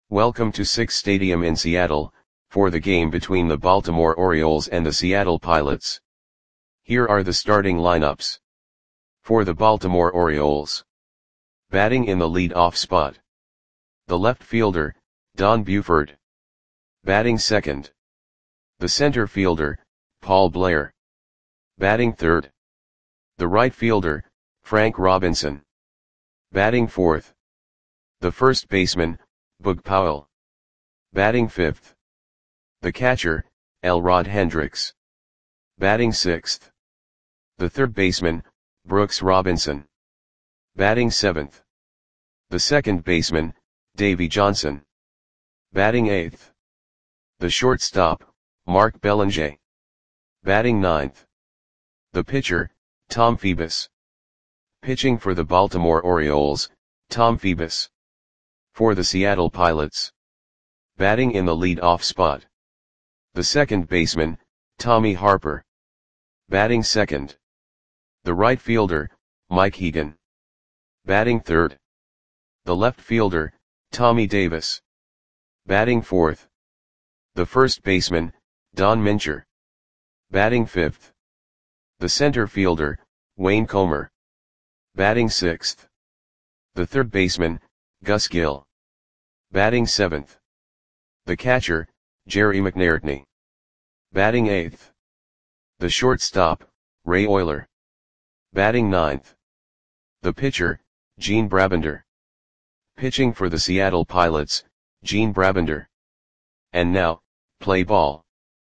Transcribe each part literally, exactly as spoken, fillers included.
Welcome to Sick's Stadium in Seattle, for the game between the Baltimore Orioles and the Seattle Pilots. Here are the starting lineups. For the Baltimore Orioles. Batting in the lead-off spot. The left fielder, Don Buford. Batting second. The center fielder, Paul Blair. Batting third. The right fielder, Frank Robinson. Batting fourth. The first baseman, Boog Powell. Batting fifth. The catcher, Elrod Hendricks. Batting sixth. The third baseman, Brooks Robinson. Batting seventh. The second baseman, Davey Johnson. Batting eighth. The shortstop, Mark Belanger. Batting ninth. The pitcher, Tom Phoebus. Pitching for the Baltimore Orioles, Tom Phoebus. For the Seattle Pilots. Batting in the lead-off spot. The second baseman, Tommy Harper. Batting second. The right fielder, Mike Hegan. Batting third. The left fielder, Tommy Davis. Batting fourth. The first baseman, Don Mincher. Batting fifth. The center fielder, Wayne Comer. Batting sixth. The third baseman, Gus Gill. Batting seventh. The catcher, Jerry McNairtney. Batting eighth. The shortstop, Ray Oyler. Batting ninth. The pitcher, Gene Brabender. Pitching for the Seattle Pilots, Gene Brabender. And now, play ball.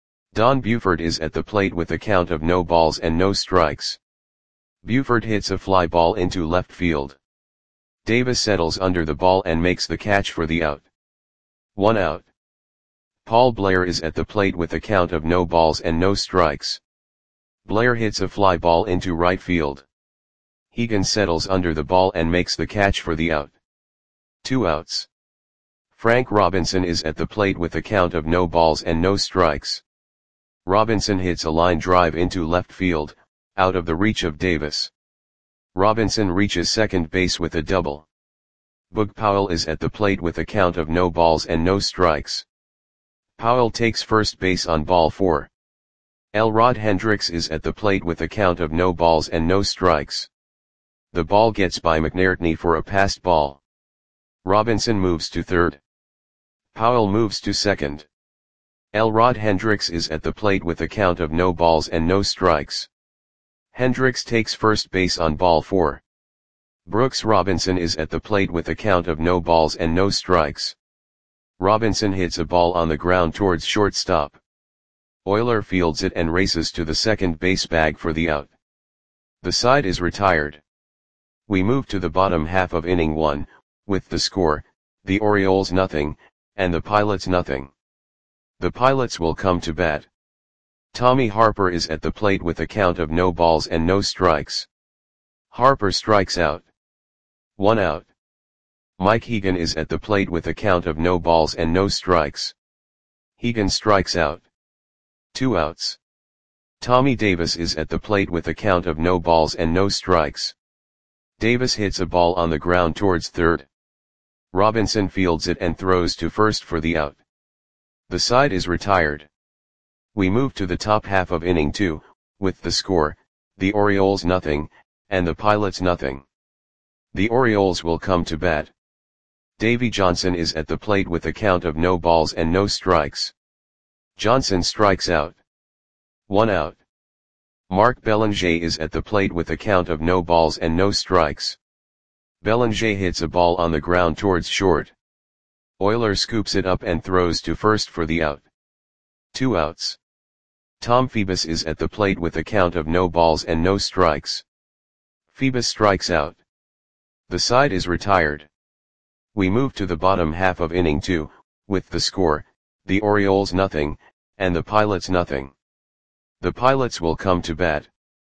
Don Buford is at the plate with a count of no balls and no strikes. Buford hits a fly ball into left field. Davis settles under the ball and makes the catch for the out. One out. Paul Blair is at the plate with a count of no balls and no strikes. Blair hits a fly ball into right field. Hegan settles under the ball and makes the catch for the out. Two outs. Frank Robinson is at the plate with a count of no balls and no strikes. Robinson hits a line drive into left field, out of the reach of Davis. Robinson reaches second base with a double. Boog Powell is at the plate with a count of no balls and no strikes. Powell takes first base on ball four. Elrod Hendricks is at the plate with a count of no balls and no strikes. The ball gets by McNairtney for a passed ball. Robinson moves to third. Powell moves to second. Elrod Hendricks is at the plate with a count of no balls and no strikes. Hendricks takes first base on ball four. Brooks Robinson is at the plate with a count of no balls and no strikes. Robinson hits a ball on the ground towards shortstop. Oyler fields it and races to the second base bag for the out. The side is retired. We move to the bottom half of inning one, with the score, the Orioles nothing, and the Pilots nothing. The Pilots will come to bat. Tommy Harper is at the plate with a count of no balls and no strikes. Harper strikes out. One out. Mike Hegan is at the plate with a count of no balls and no strikes. Hegan strikes out. Two outs. Tommy Davis is at the plate with a count of no balls and no strikes. Davis hits a ball on the ground towards third. Robinson fields it and throws to first for the out. The side is retired. We move to the top half of inning two, with the score, the Orioles nothing, and the Pilots nothing. The Orioles will come to bat. Davey Johnson is at the plate with a count of no balls and no strikes. Johnson strikes out. One out. Mark Belanger is at the plate with a count of no balls and no strikes. Belanger hits a ball on the ground towards short. Oyler scoops it up and throws to first for the out. Two outs. Tom Phoebus is at the plate with a count of no balls and no strikes. Phoebus strikes out. The side is retired. We move to the bottom half of inning two, with the score, the Orioles nothing, and the Pilots nothing. The Pilots will come to bat.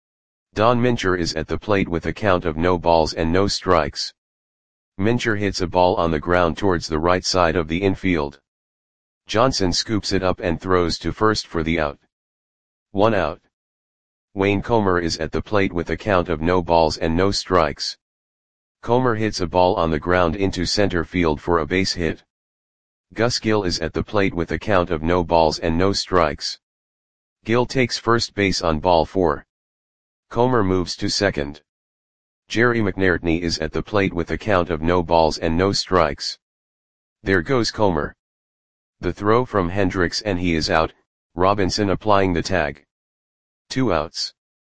Don Mincher is at the plate with a count of no balls and no strikes. Mincher hits a ball on the ground towards the right side of the infield. Johnson scoops it up and throws to first for the out. One out. Wayne Comer is at the plate with a count of no balls and no strikes. Comer hits a ball on the ground into center field for a base hit. Gus Gill is at the plate with a count of no balls and no strikes. Gill takes first base on ball four. Comer moves to second. Jerry McNairtney is at the plate with a count of no balls and no strikes. There goes Comer. The throw from Hendricks and he is out, Robinson applying the tag. Two outs.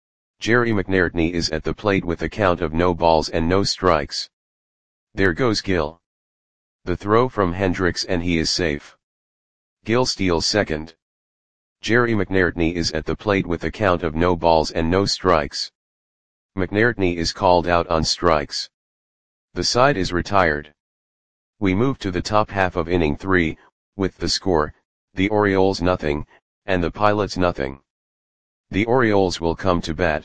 Jerry McNairtney is at the plate with a count of no balls and no strikes. There goes Gill. The throw from Hendricks and he is safe. Gill steals second. Jerry McNairtney is at the plate with a count of no balls and no strikes. McNairtney is called out on strikes. The side is retired. We move to the top half of inning three, with the score, the Orioles nothing, and the Pilots nothing. The Orioles will come to bat.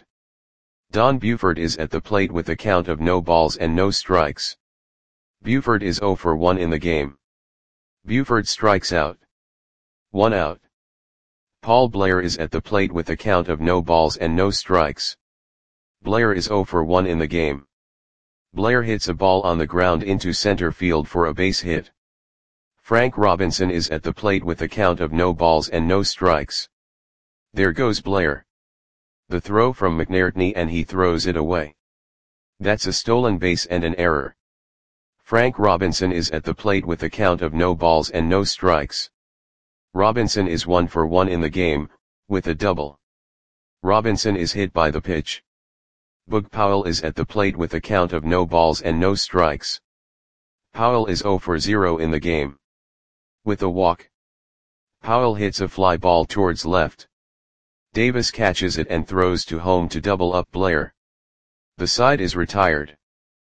Don Buford is at the plate with a count of no balls and no strikes. Buford is oh for one in the game. Buford strikes out. One out. Paul Blair is at the plate with a count of no balls and no strikes. Blair is oh for one in the game. Blair hits a ball on the ground into center field for a base hit. Frank Robinson is at the plate with a count of no balls and no strikes. There goes Blair. The throw from McNairtney and he throws it away. That's a stolen base and an error. Frank Robinson is at the plate with a count of no balls and no strikes. Robinson is one for one in the game, with a double. Robinson is hit by the pitch. Boog Powell is at the plate with a count of no balls and no strikes. Powell is oh for zero in the game. With a walk. Powell hits a fly ball towards left. Davis catches it and throws to home to double up Blair. The side is retired.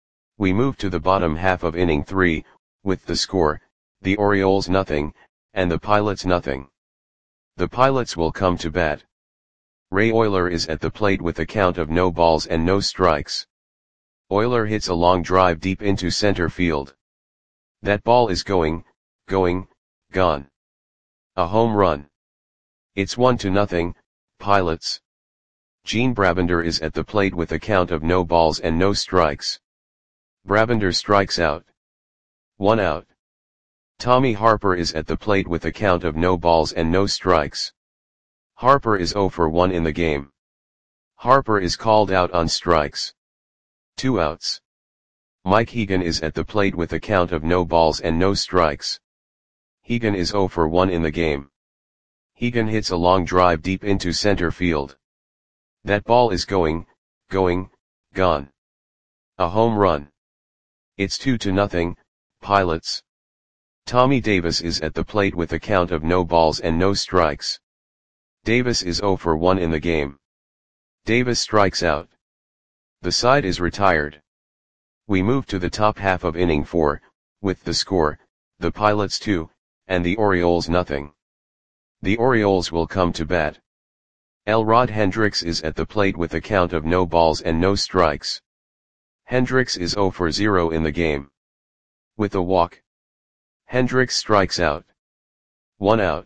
We move to the bottom half of inning three, with the score, the Orioles nothing, and the Pilots nothing. The Pilots will come to bat. Ray Oyler is at the plate with a count of no balls and no strikes. Oyler hits a long drive deep into center field. That ball is going, going, gone. A home run. It's one to nothing, Pilots. Gene Brabender is at the plate with a count of no balls and no strikes. Brabender strikes out. One out. Tommy Harper is at the plate with a count of no balls and no strikes. Harper is oh for one in the game. Harper is called out on strikes. Two outs. Mike Hegan is at the plate with a count of no balls and no strikes. Hegan is oh for one in the game. Hegan hits a long drive deep into center field. That ball is going, going, gone. A home run. It's two to nothing, Pilots. Tommy Davis is at the plate with a count of no balls and no strikes. Davis is oh for one in the game. Davis strikes out. The side is retired. We move to the top half of inning four, with the score, the Pilots two, and the Orioles nothing. The Orioles will come to bat. Elrod Hendricks is at the plate with a count of no balls and no strikes. Hendricks is oh for zero in the game. With a walk. Hendricks strikes out. One out.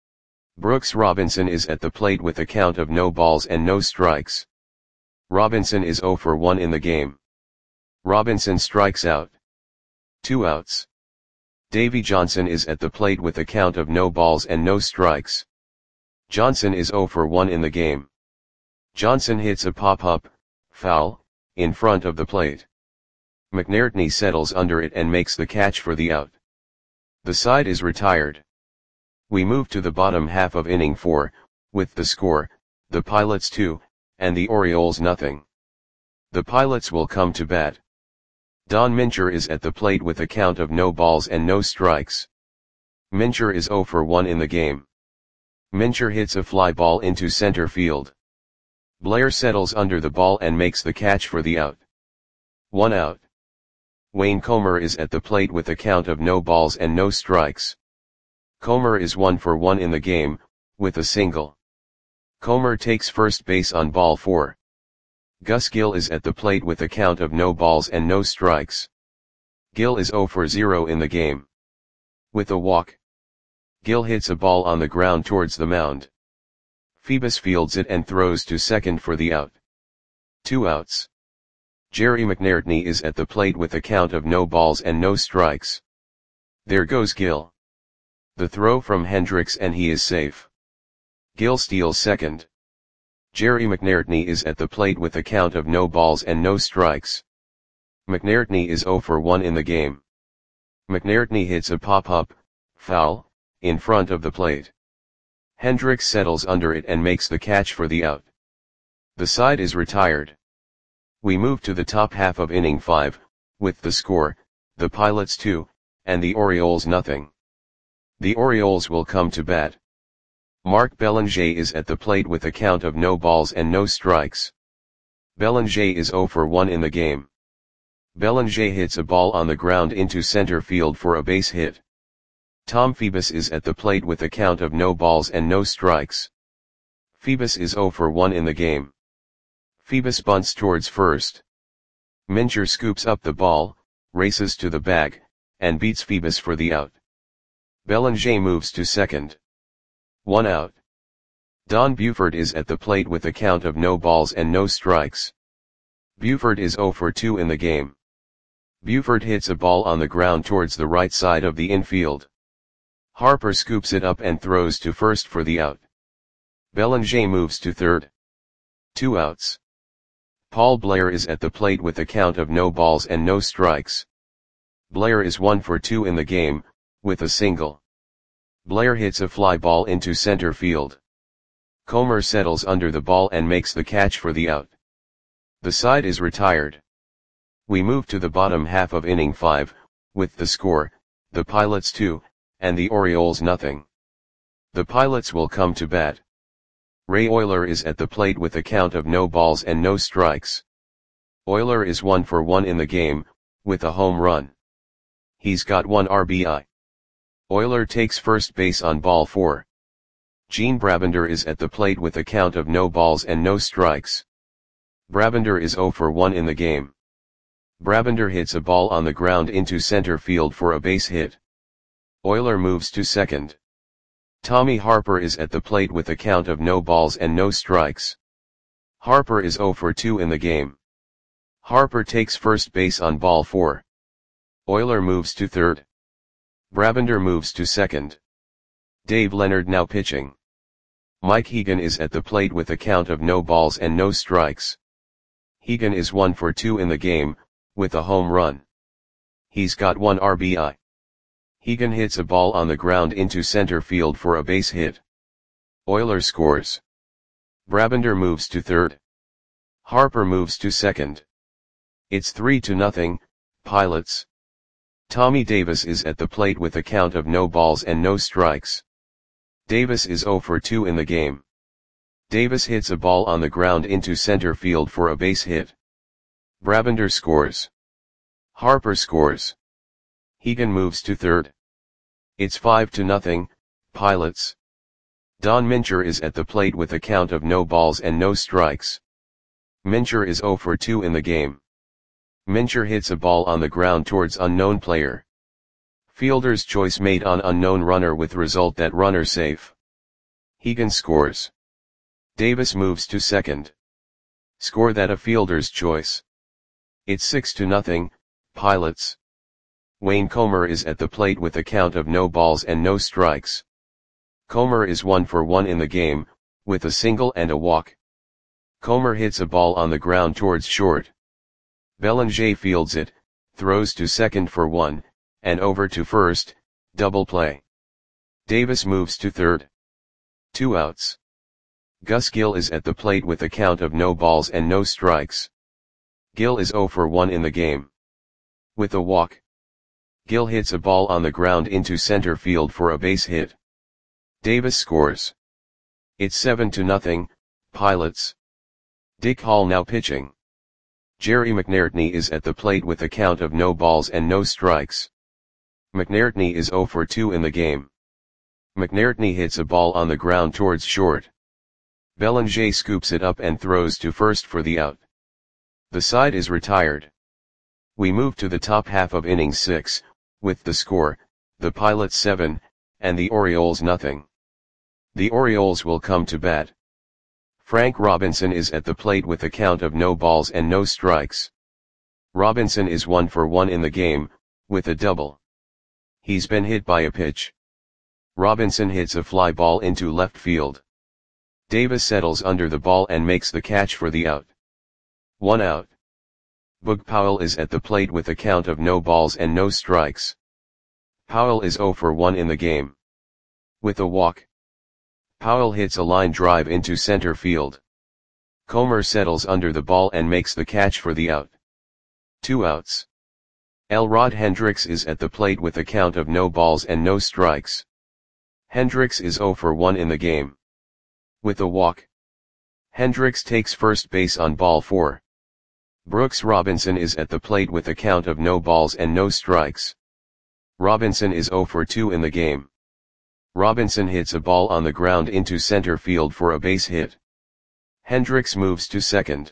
Brooks Robinson is at the plate with a count of no balls and no strikes. Robinson is oh for one in the game. Robinson strikes out. Two outs. Davy Johnson is at the plate with a count of no balls and no strikes. Johnson is oh for one in the game. Johnson hits a pop-up, foul, in front of the plate. McNairtney settles under it and makes the catch for the out. The side is retired. We move to the bottom half of inning four, with the score, the Pilots two, and the Orioles nothing. The Pilots will come to bat. Don Mincher is at the plate with a count of no balls and no strikes. Mincher is oh for one in the game. Mincher hits a fly ball into center field. Blair settles under the ball and makes the catch for the out. One out. Wayne Comer is at the plate with a count of no balls and no strikes. Comer is one for one in the game, with a single. Comer takes first base on ball four. Gus Gill is at the plate with a count of no balls and no strikes. Gill is oh for zero in the game. With a walk. Gill hits a ball on the ground towards the mound. Phoebus fields it and throws to second for the out. Two outs. Jerry McNairtney is at the plate with a count of no balls and no strikes. There goes Gill. The throw from Hendricks and he is safe. Gill steals second. Jerry McNairtney is at the plate with a count of no balls and no strikes. McNairtney is zero for one in the game. McNairtney hits a pop-up, foul, in front of the plate. Hendricks settles under it and makes the catch for the out. The side is retired. We move to the top half of inning five, with the score, the Pilots two, and the Orioles nothing. The Orioles will come to bat. Mark Belanger is at the plate with a count of no balls and no strikes. Belanger is zero for one in the game. Belanger hits a ball on the ground into center field for a base hit. Tom Phoebus is at the plate with a count of no balls and no strikes. Phoebus is zero for one in the game. Phoebus bunts towards first. Mincher scoops up the ball, races to the bag, and beats Phoebus for the out. Belanger moves to second. One out. Don Buford is at the plate with a count of no balls and no strikes. Buford is zero for two in the game. Buford hits a ball on the ground towards the right side of the infield. Harper scoops it up and throws to first for the out. Belanger moves to third. Two outs. Paul Blair is at the plate with a count of no balls and no strikes. Blair is one for two in the game, with a single. Blair hits a fly ball into center field. Comer settles under the ball and makes the catch for the out. The side is retired. We move to the bottom half of inning five, with the score, the Pilots two, and the Orioles nothing. The Pilots will come to bat. Ray Oyler is at the plate with a count of no balls and no strikes. Oyler is one for one in the game, with a home run. He's got one R B I. Oyler takes first base on ball four. Gene Brabender is at the plate with a count of no balls and no strikes. Brabender is zero for one in the game. Brabender hits a ball on the ground into center field for a base hit. Oyler moves to second. Tommy Harper is at the plate with a count of no balls and no strikes. Harper is zero for two in the game. Harper takes first base on ball four. Oyler moves to third. Brabender moves to second. Dave Leonard now pitching. Mike Hegan is at the plate with a count of no balls and no strikes. Hegan is one for two in the game, with a home run. He's got one R B I. Hegan hits a ball on the ground into center field for a base hit. Oyler scores. Brabender moves to third. Harper moves to second. It's three to nothing, Pilots. Tommy Davis is at the plate with a count of no balls and no strikes. Davis is zero for two in the game. Davis hits a ball on the ground into center field for a base hit. Brabender scores. Harper scores. Hegan moves to third. It's five to nothing, Pilots. Don Mincher is at the plate with a count of no balls and no strikes. Mincher is zero for two in the game. Mincher hits a ball on the ground towards unknown player. Fielder's choice made on unknown runner with result that runner safe. Hegan scores. Davis moves to second. Score that a fielder's choice. It's six to nothing, Pilots. Wayne Comer is at the plate with a count of no balls and no strikes. Comer is one for one in the game, with a single and a walk. Comer hits a ball on the ground towards short. Belanger fields it, throws to second for one, and over to first, double play. Davis moves to third. Two outs. Gus Gill is at the plate with a count of no balls and no strikes. Gill is zero for one in the game. With a walk. Gill hits a ball on the ground into center field for a base hit. Davis scores. It's seven to nothing, Pilots. Dick Hall now pitching. Jerry McNairtney is at the plate with a count of no balls and no strikes. McNairtney is zero for two in the game. McNairtney hits a ball on the ground towards short. Belanger scoops it up and throws to first for the out. The side is retired. We move to the top half of inning six, with the score, the Pilots seven, and the Orioles nothing. The Orioles will come to bat. Frank Robinson is at the plate with a count of no balls and no strikes. Robinson is one for one in the game, with a double. He's been hit by a pitch. Robinson hits a fly ball into left field. Davis settles under the ball and makes the catch for the out. One out. Boog Powell is at the plate with a count of no balls and no strikes. Powell is zero for one in the game. With a walk. Powell hits a line drive into center field. Comer settles under the ball and makes the catch for the out. Two outs. Elrod Hendricks is at the plate with a count of no balls and no strikes. Hendricks is zero for one in the game. With a walk. Hendricks takes first base on ball four. Brooks Robinson is at the plate with a count of no balls and no strikes. Robinson is zero for two in the game. Robinson hits a ball on the ground into center field for a base hit. Hendricks moves to second.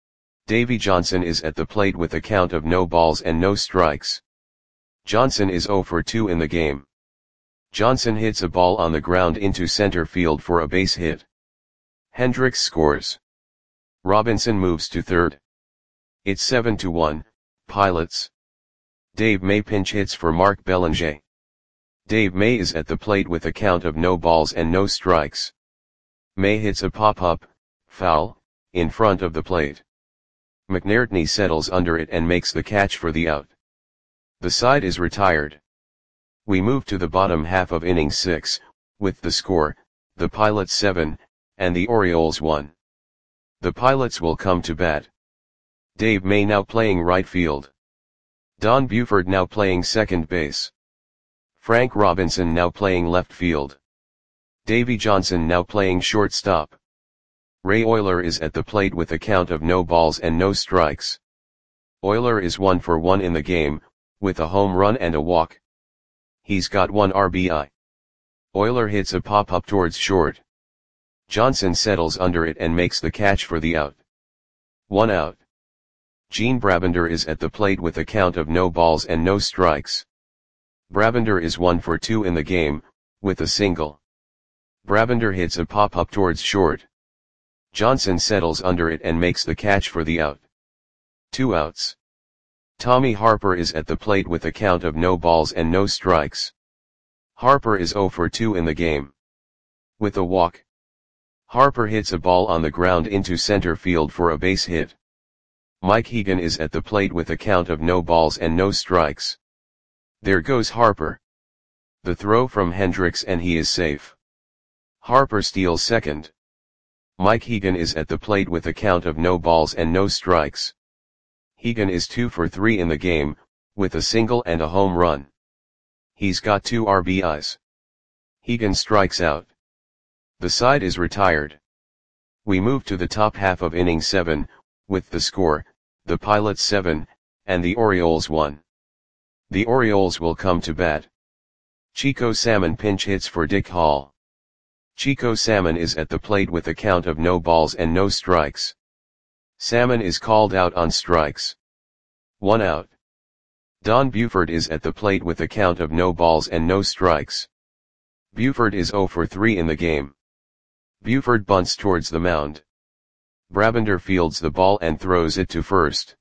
Davy Johnson is at the plate with a count of no balls and no strikes. Johnson is zero for two in the game. Johnson hits a ball on the ground into center field for a base hit. Hendricks scores. Robinson moves to third. It's seven to one, Pilots. Dave May pinch hits for Mark Belanger. Dave May is at the plate with a count of no balls and no strikes. May hits a pop-up, foul, in front of the plate. McNairtney settles under it and makes the catch for the out. The side is retired. We move to the bottom half of inning six, with the score, the Pilots seven, and the Orioles one. The Pilots will come to bat. Dave May now playing right field. Don Buford now playing second base. Frank Robinson now playing left field. Davy Johnson now playing shortstop. Ray Oyler is at the plate with a count of no balls and no strikes. Oyler is one for one in the game, with a home run and a walk. He's got one R B I. Oyler hits a pop-up towards short. Johnson settles under it and makes the catch for the out. One out. Gene Brabender is at the plate with a count of no balls and no strikes. Brabender is one for two in the game, with a single. Brabender hits a pop-up towards short. Johnson settles under it and makes the catch for the out. Two outs. Tommy Harper is at the plate with a count of no balls and no strikes. Harper is zero for two in the game. With a walk. Harper hits a ball on the ground into center field for a base hit. Mike Hegan is at the plate with a count of no balls and no strikes. There goes Harper. The throw from Hendricks and he is safe. Harper steals second. Mike Hegan is at the plate with a count of no balls and no strikes. Hegan is two for three in the game, with a single and a home run. He's got two R B Is. Hegan strikes out. The side is retired. We move to the top half of inning seven, with the score, the Pilots seven, and the Orioles one. The Orioles will come to bat. Chico Salmon pinch hits for Dick Hall. Chico Salmon is at the plate with a count of no balls and no strikes. Salmon is called out on strikes. One out. Don Buford is at the plate with a count of no balls and no strikes. Buford is zero for three in the game. Buford bunts towards the mound. Brabender fields the ball and throws it to first.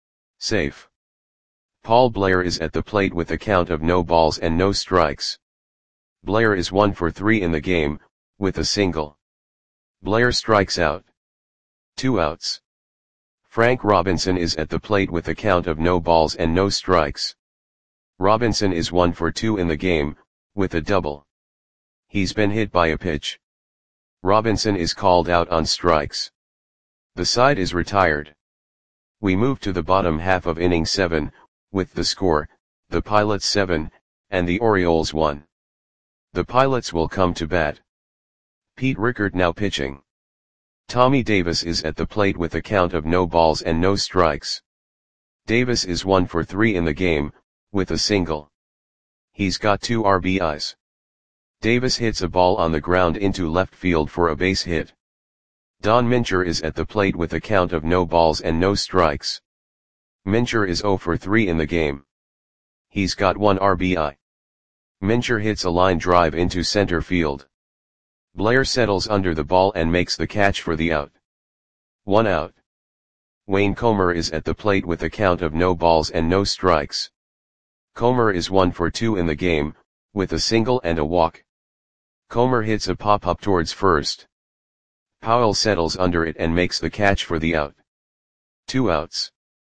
Safe. Paul Blair is at the plate with a count of no balls and no strikes. Blair is one for three in the game, with a single. Blair strikes out. Two outs. Frank Robinson is at the plate with a count of no balls and no strikes. Robinson is one for two in the game, with a double. He's been hit by a pitch. Robinson is called out on strikes. The side is retired. We move to the bottom half of inning seven, with the score, the Pilots seven, and the Orioles one. The Pilots will come to bat. Pete Rickard now pitching. Tommy Davis is at the plate with a count of no balls and no strikes. Davis is one for three in the game, with a single. He's got two R B Is. Davis hits a ball on the ground into left field for a base hit. Don Mincher is at the plate with a count of no balls and no strikes. Mincher is zero for three in the game. He's got one R B I. Mincher hits a line drive into center field. Blair settles under the ball and makes the catch for the out. One out. Wayne Comer is at the plate with a count of no balls and no strikes. Comer is one for two in the game, with a single and a walk. Comer hits a pop-up towards first. Powell settles under it and makes the catch for the out. Two outs.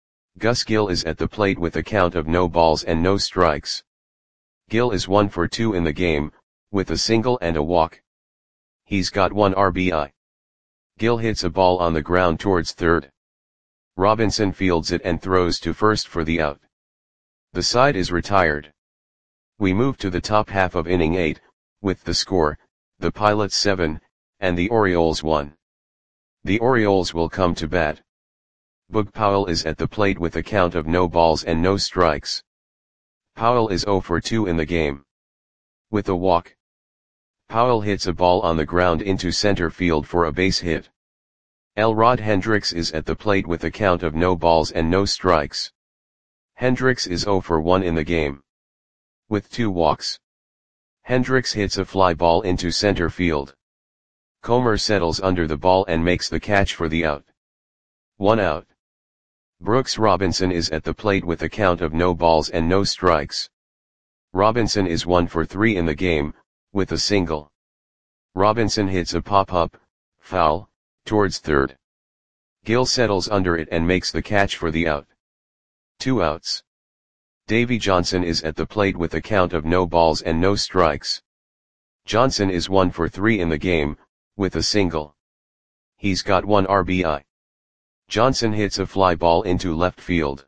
Gus Gill is at the plate with a count of no balls and no strikes. Gill is one for two in the game, with a single and a walk. He's got one R B I. Gill hits a ball on the ground towards third. Robinson fields it and throws to first for the out. The side is retired. We move to the top half of inning eight, with the score, the Pilots seven, and the Orioles one. The Orioles will come to bat. Boog Powell is at the plate with a count of no balls and no strikes. Powell is zero for two in the game. With a walk. Powell hits a ball on the ground into center field for a base hit. Elrod Hendricks is at the plate with a count of no balls and no strikes. Hendricks is zero for one in the game. With two walks. Hendricks hits a fly ball into center field. Comer settles under the ball and makes the catch for the out. One out. Brooks Robinson is at the plate with a count of no balls and no strikes. Robinson is one for three in the game, with a single. Robinson hits a pop-up, foul, towards third. Gill settles under it and makes the catch for the out. Two outs. Davy Johnson is at the plate with a count of no balls and no strikes. Johnson is one for three in the game, with a single. He's got one R B I. Johnson hits a fly ball into left field.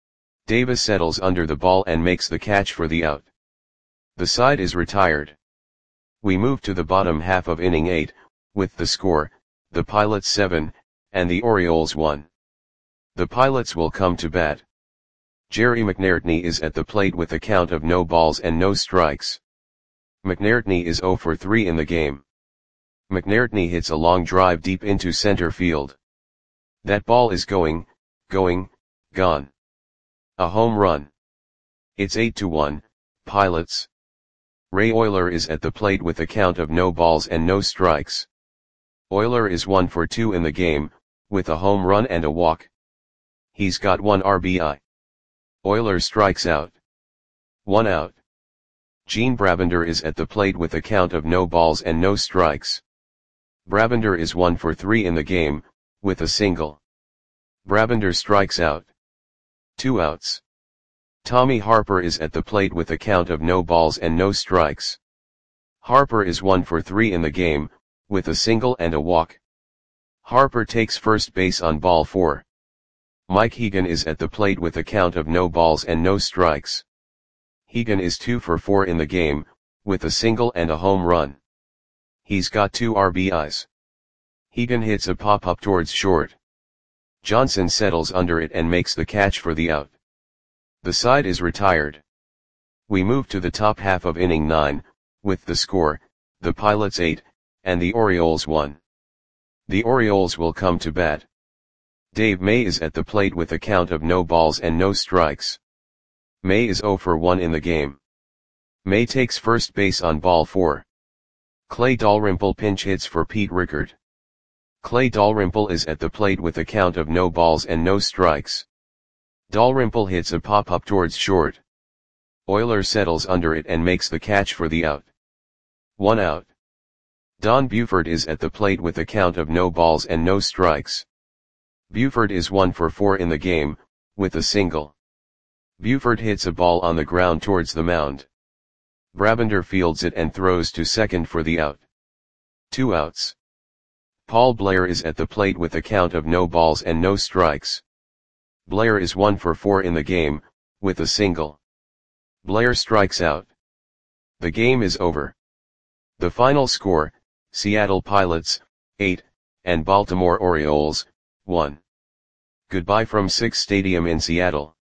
Davis settles under the ball and makes the catch for the out. The side is retired. We move to the bottom half of inning eight, with the score, the Pilots seven, and the Orioles one. The Pilots will come to bat. Jerry McNairtney is at the plate with a count of no balls and no strikes. McNairtney is zero for three in the game. McNairtney hits a long drive deep into center field. That ball is going, going, gone. A home run. It's eight to one, Pilots. Ray Oyler is at the plate with a count of no balls and no strikes. Oyler is one for two in the game, with a home run and a walk. He's got one R B I. Oyler strikes out. One out. Gene Brabender is at the plate with a count of no balls and no strikes. Brabender is one for three in the game, with a single. Brabender strikes out. Two outs. Tommy Harper is at the plate with a count of no balls and no strikes. Harper is one for three in the game, with a single and a walk. Harper takes first base on ball four. Mike Hegan is at the plate with a count of no balls and no strikes. Hegan is two for four in the game, with a single and a home run. He's got two R B Is. Hegan hits a pop-up towards short. Johnson settles under it and makes the catch for the out. The side is retired. We move to the top half of inning nine, with the score, the Pilots eight, and the Orioles one. The Orioles will come to bat. Dave May is at the plate with a count of no balls and no strikes. May is zero for one in the game. May takes first base on ball four. Clay Dalrymple pinch hits for Pete Rickard. Clay Dalrymple is at the plate with a count of no balls and no strikes. Dalrymple hits a pop-up towards short. Oyler settles under it and makes the catch for the out. One out. Don Buford is at the plate with a count of no balls and no strikes. Buford is one for four in the game, with a single. Buford hits a ball on the ground towards the mound. Brabender fields it and throws to second for the out. Two outs. Paul Blair is at the plate with a count of no balls and no strikes. Blair is one for four in the game, with a single. Blair strikes out. The game is over. The final score, Seattle Pilots, eight, and Baltimore Orioles, one. Goodbye from Sick's Stadium in Seattle.